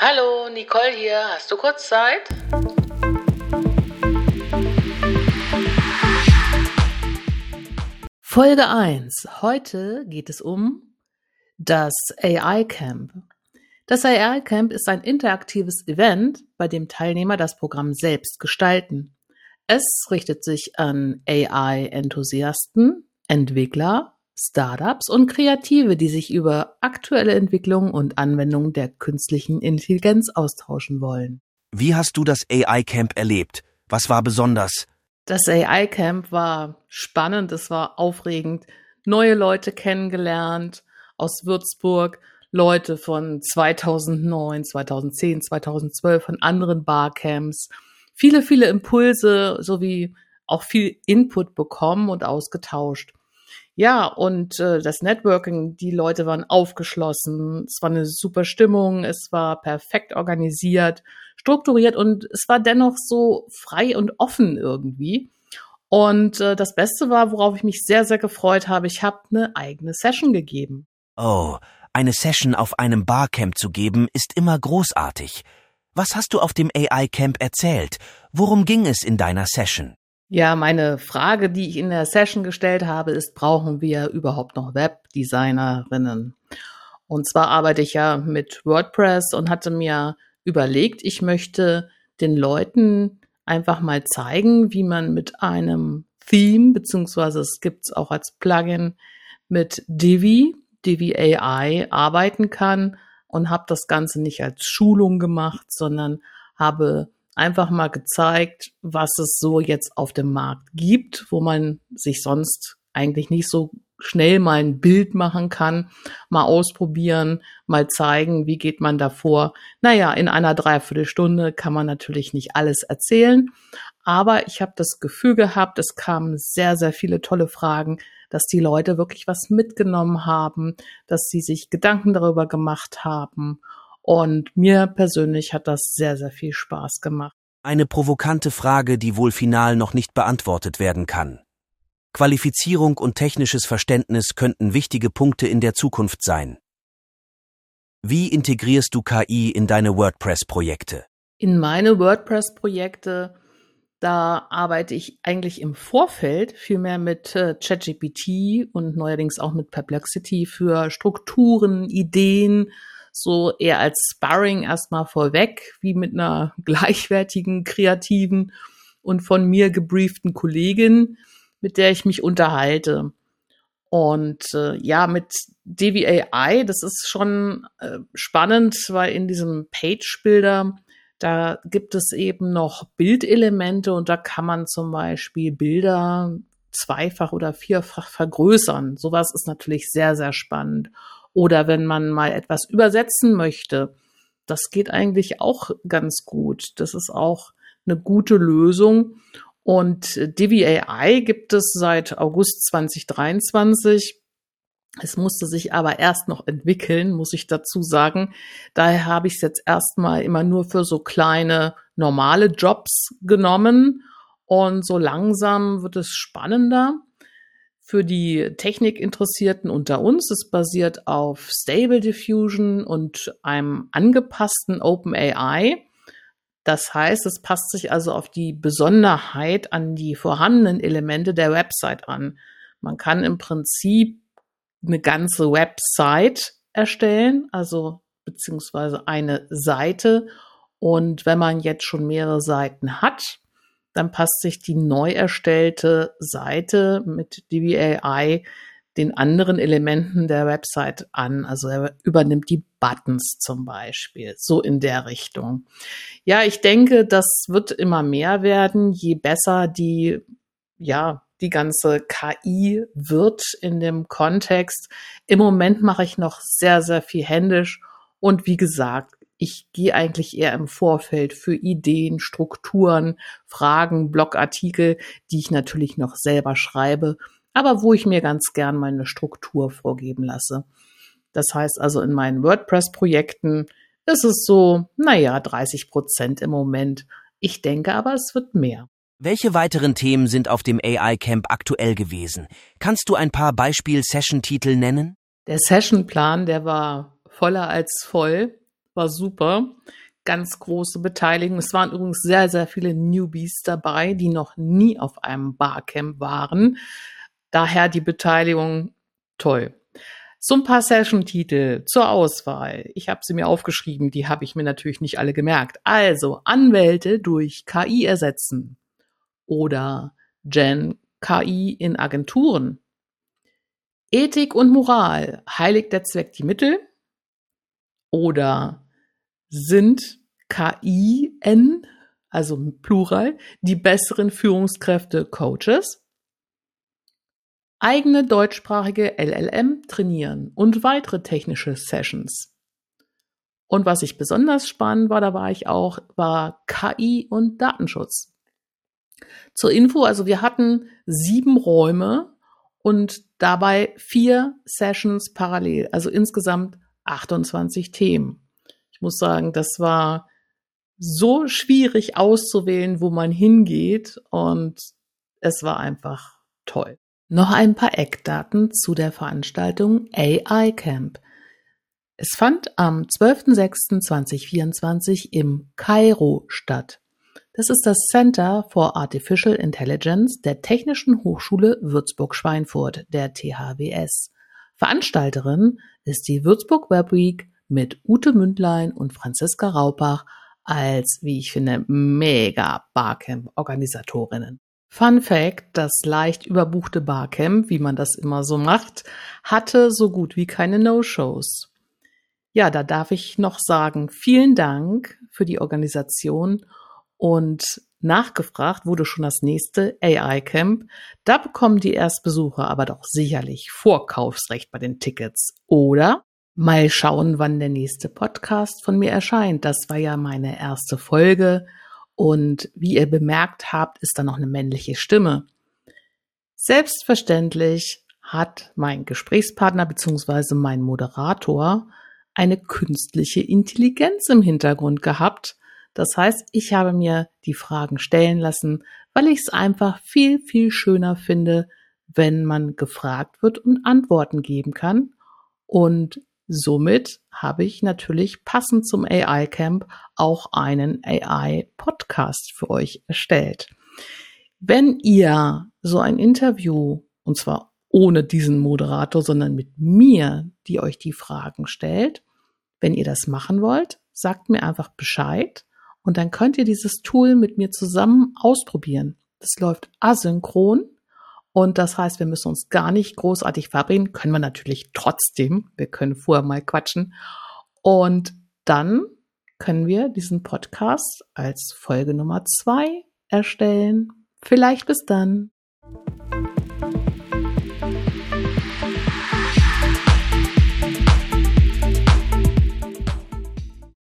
Hallo, Nicole hier. Hast du kurz Zeit? Folge 1. Heute geht es um das AI Camp. Das AI Camp ist ein interaktives Event, bei dem Teilnehmer das Programm selbst gestalten. Es richtet sich an AI-Enthusiasten, Entwickler, Startups und Kreative, die sich über aktuelle Entwicklungen und Anwendungen der künstlichen Intelligenz austauschen wollen. Wie hast du das AI Camp erlebt? Was war besonders? Das AI Camp war spannend, es war aufregend, neue Leute kennengelernt aus Würzburg, Leute von 2009, 2010, 2012 von anderen Barcamps, viele Impulse sowie auch viel Input bekommen und ausgetauscht. Ja, und das Networking, die Leute waren aufgeschlossen, es war eine super Stimmung, es war perfekt organisiert, strukturiert und es war dennoch so frei und offen irgendwie. Und das Beste war, worauf ich mich sehr, sehr gefreut habe, ich habe eine eigene Session gegeben. Oh, eine Session auf einem Barcamp zu geben, ist immer großartig. Was hast du auf dem AI Camp erzählt? Worum ging es in deiner Session? Ja, meine Frage, die ich in der Session gestellt habe, ist, brauchen wir überhaupt noch Webdesignerinnen? Und zwar arbeite ich ja mit WordPress und hatte mir überlegt, ich möchte den Leuten einfach mal zeigen, wie man mit einem Theme, beziehungsweise es gibt es auch als Plugin mit Divi AI arbeiten kann und habe das Ganze nicht als Schulung gemacht, sondern habe einfach mal gezeigt, was es so jetzt auf dem Markt gibt, wo man sich sonst eigentlich nicht so schnell mal ein Bild machen kann, mal ausprobieren, mal zeigen, wie geht man davor. Naja, in einer Dreiviertelstunde kann man natürlich nicht alles erzählen, aber ich habe das Gefühl gehabt, es kamen sehr, sehr viele tolle Fragen, dass die Leute wirklich was mitgenommen haben, dass sie sich Gedanken darüber gemacht haben. Und mir persönlich hat das sehr, sehr viel Spaß gemacht. Eine provokante Frage, die wohl final noch nicht beantwortet werden kann. Qualifizierung und technisches Verständnis könnten wichtige Punkte in der Zukunft sein. Wie integrierst du KI in deine WordPress-Projekte? In meine WordPress-Projekte, da arbeite ich eigentlich im Vorfeld viel mehr mit ChatGPT und neuerdings auch mit Perplexity für Strukturen, Ideen, so eher als Sparring erstmal vorweg, wie mit einer gleichwertigen, kreativen und von mir gebrieften Kollegin, mit der ich mich unterhalte. Und mit Divi AI, das ist schon spannend, weil in diesem Page-Builder, da gibt es eben noch Bildelemente und da kann man zum Beispiel Bilder zweifach oder vierfach vergrößern. Sowas ist natürlich sehr, sehr spannend. Oder wenn man mal etwas übersetzen möchte, das geht eigentlich auch ganz gut. Das ist auch eine gute Lösung. Und Divi AI gibt es seit August 2023. Es musste sich aber erst noch entwickeln, muss ich dazu sagen. Daher habe ich es jetzt erstmal immer nur für so kleine, normale Jobs genommen. Und so langsam wird es spannender. Für die Technikinteressierten unter uns, es basiert auf Stable Diffusion und einem angepassten OpenAI. Das heißt, es passt sich also auf die Besonderheit an die vorhandenen Elemente der Website an. Man kann im Prinzip eine ganze Website erstellen, also beziehungsweise eine Seite. Und wenn man jetzt schon mehrere Seiten hat, dann passt sich die neu erstellte Seite mit Divi AI den anderen Elementen der Website an. Also er übernimmt die Buttons zum Beispiel, so in der Richtung. Ja, ich denke, das wird immer mehr werden, je besser die ganze KI wird in dem Kontext. Im Moment mache ich noch sehr, sehr viel händisch und wie gesagt, ich gehe eigentlich eher im Vorfeld für Ideen, Strukturen, Fragen, Blogartikel, die ich natürlich noch selber schreibe, aber wo ich mir ganz gern meine Struktur vorgeben lasse. Das heißt also, in meinen WordPress-Projekten ist es so, 30% im Moment. Ich denke aber, es wird mehr. Welche weiteren Themen sind auf dem AI Camp aktuell gewesen? Kannst du ein paar Beispiel-Session-Titel nennen? Der Sessionplan, der war voller als voll. war super. Ganz große Beteiligung. Es waren übrigens sehr, sehr viele Newbies dabei, die noch nie auf einem Barcamp waren. Daher die Beteiligung toll. So ein paar Session-Titel zur Auswahl. Ich habe sie mir aufgeschrieben, die habe ich mir natürlich nicht alle gemerkt. Also Anwälte durch KI ersetzen oder Gen KI in Agenturen. Ethik und Moral, heiligt der Zweck die Mittel? Oder sind KIN, also Plural, die besseren Führungskräfte Coaches? Eigene deutschsprachige LLM trainieren und weitere technische Sessions. Und was ich besonders spannend war, war KI und Datenschutz. Zur Info, also wir hatten 7 Räume und dabei 4 Sessions parallel, also insgesamt 28 Themen. Ich muss sagen, das war so schwierig auszuwählen, wo man hingeht, und es war einfach toll. Noch ein paar Eckdaten zu der Veranstaltung AI Camp. Es fand am 12.06.2024 im Kairo statt. Das ist das Center for Artificial Intelligence der Technischen Hochschule Würzburg-Schweinfurt, der THWS. Veranstalterin ist die Würzburg Web Week mit Ute Mündlein und Franziska Raupach als, wie ich finde, mega Barcamp-Organisatorinnen. Fun Fact: Das leicht überbuchte Barcamp, wie man das immer so macht, hatte so gut wie keine No-Shows. Ja, da darf ich noch sagen, vielen Dank für die Organisation, und nachgefragt wurde schon das nächste AI-Camp. Da bekommen die Erstbesucher aber doch sicherlich Vorkaufsrecht bei den Tickets, oder? Mal schauen, wann der nächste Podcast von mir erscheint. Das war ja meine erste Folge, und wie ihr bemerkt habt, ist da noch eine männliche Stimme. Selbstverständlich hat mein Gesprächspartner bzw. mein Moderator eine künstliche Intelligenz im Hintergrund gehabt. Das heißt, ich habe mir die Fragen stellen lassen, weil ich es einfach viel, viel schöner finde, wenn man gefragt wird und Antworten geben kann. Und somit habe ich natürlich passend zum AI Camp auch einen AI Podcast für euch erstellt. Wenn ihr so ein Interview, und zwar ohne diesen Moderator, sondern mit mir, die euch die Fragen stellt, wenn ihr das machen wollt, sagt mir einfach Bescheid, und dann könnt ihr dieses Tool mit mir zusammen ausprobieren. Das läuft asynchron, und das heißt, wir müssen uns gar nicht großartig verabreden. Können wir natürlich trotzdem. Wir können vorher mal quatschen. Und dann können wir diesen Podcast als Folge Nummer 2 erstellen. Vielleicht bis dann.